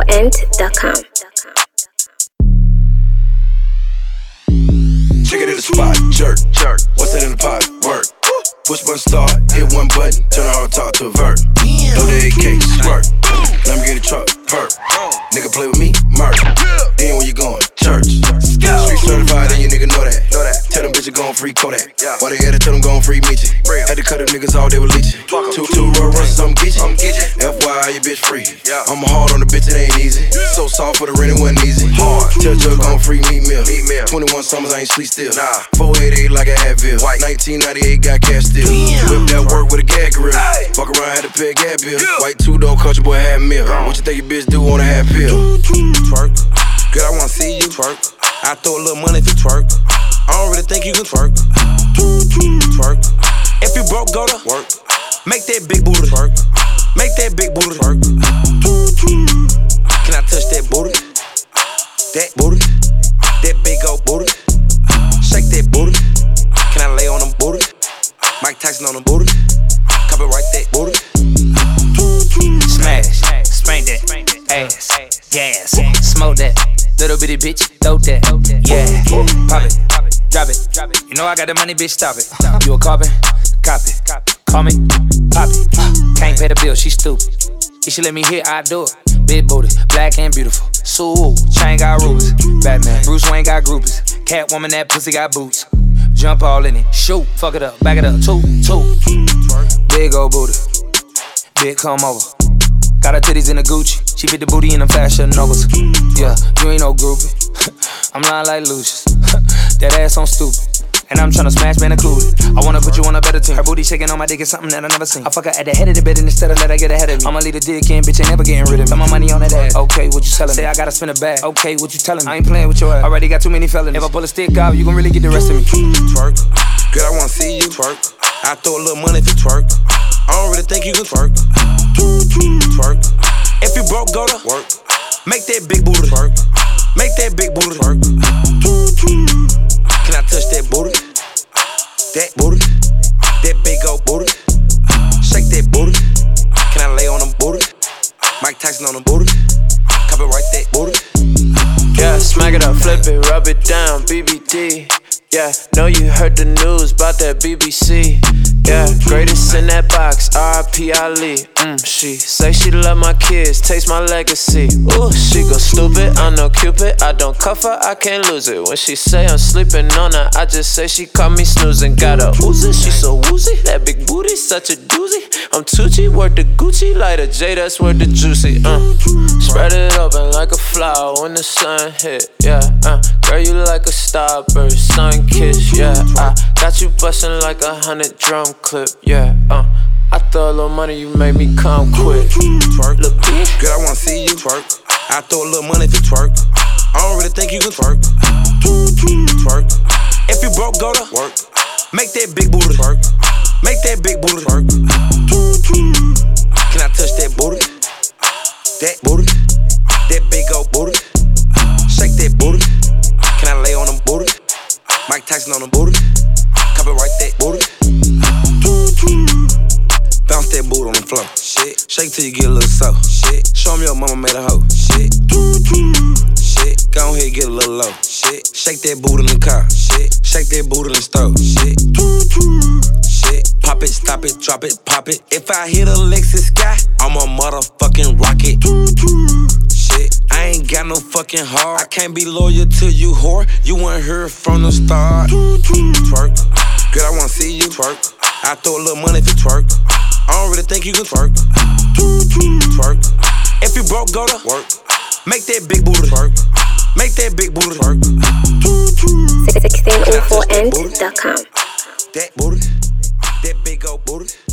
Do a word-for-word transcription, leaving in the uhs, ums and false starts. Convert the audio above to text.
end dot com. Check it in the spot, jerk, jerk. What's that in the pot? Work. Push button start, hit one button, turn the hard talk to a vert. Throw the A K, squirt. Let me get a truck, perk. Nigga play with me, murk. Then where you going? Church. Street certified, and you nigga know that. Know that. Tell them bitches gon' free Kodak. Why they had to tell them gon' free Meechie? Had to cut them niggas all day with leeching. Two, two road runs, I'm Geechee. F Y I, you bitch free. I'm hard on the bitch, it ain't easy. So soft for the rent, it wasn't easy. Hard. Tell Jug gon' free meat meal. twenty-one summers, I ain't sleep still. Nah. four eighty-eight like a Advil. nineteen ninety-eight got cash still. Whip that work with a gag grill. Fuck around, had to pay a gas bill. White two-door country boy had meal. What you think your bitch do on a half pill? Twerk. Girl, I wanna see you twerk. I throw a little money if you twerk. I don't really think you can twerk. Twerk. If you broke, go to work. Make that big booty twerk. Make that big booty twerk. Can I touch that booty? That booty. That big old booty. Shake that booty. Can I lay on them booty? Mike Tyson on them booty. Copyright that booty. Smash, spank that, ass, gas, smoke that, little bitty bitch, throw that, yeah, pop it, drop it, you know I got the money, bitch, stop it. You a carbon, copy, call me, pop it. Can't pay the bill, she stupid. If she let me hit, I do it. Big booty, black and beautiful. Sue, chain got rubies. Batman, Bruce Wayne got groupies. Catwoman, that pussy got boots. Jump all in it, shoot, fuck it up, back it up, two, two. Big old booty, big come over. Got her titties in the Gucci, she fit the booty in them fashion novas. Yeah, you ain't no groupie. I'm lying like Lucius. That ass on stupid. And I'm tryna smash, man, included. I wanna put you on a better team. Her booty shaking on my dick is something that I never seen. I fuck her at the head of the bed and instead of let her get ahead of me. I'ma leave the dick in, bitch, ain't never getting rid of me. Got my money on that ass. Okay, what you telling me? Say I gotta spin a bag. Okay, what you telling me? I ain't playing with your ass. Already got too many felonies. If I pull a stick out, you gon' really get the rest of me. Twerk. Girl, I wanna see you twerk. I throw a little money if you twerk. I don't really think you can twerk. Twerk. If you broke, go to work. Make that big booty twerk. Make that big booty twerk. Can I touch that booty? That booty. That big old booty. Shake that booty. Can I lay on them booty? Mike Tyson on them booty. Copyright that booty. Yeah, smack it up, flip it, rub it down, B B D. Yeah, know you heard the news about that B B C. Yeah, greatest in that box, R I P Ali. Mm, she say she love my kids, taste my legacy. Ooh, she go stupid, I'm no Cupid. I don't cuff her, I can't lose it. When she say I'm sleeping on her, I just say she caught me snoozing. Got a Uzi, she so woozy. That big booty, such a doozy. I'm Tucci, worth the Gucci. Like a J, that's worth the juicy. Uh, spread it open like a flower when the sun hit. Yeah, uh, girl, you like a starburst, sun kiss. Yeah, I got you bustin' like a hundred drum clip, yeah, uh I throw a little money, you make me come quick. Twerk, look bitch. Girl, I wanna see you twerk. I throw a little money if you twerk. I don't really think you can twerk. Twerk. If you broke, go to work. Make that big booty twerk. Make that big booty twerk. Can I touch that booty? That booty. That big old booty. Shake that booty. Can I lay on them booty? Mike Tyson on them booty. Copyright that booty. Bounce that booty on the floor. Shit. Shake till you get a little soft. Shit. Show me your mama made a hoe. Shit. Shit. Go ahead, get a little low. Shit. Shake that booty in the car. Shit. Shake that booty in the stove. Shit. Shit. Pop it, stop it, drop it, pop it. If I hit a Lexus sky, I'm a motherfucking rocket. Shit. I ain't got no fucking heart. I can't be loyal to you, whore. You weren't here from the start. Twerk. Girl, I wanna see you twerk. I throw a little money if you twerk. I don't really think you can twerk. Twerk. If you broke, go to work. Make that big booty twerk. Make that big booty twerk. sixteen oh four end dot com. That booty. That big old booty.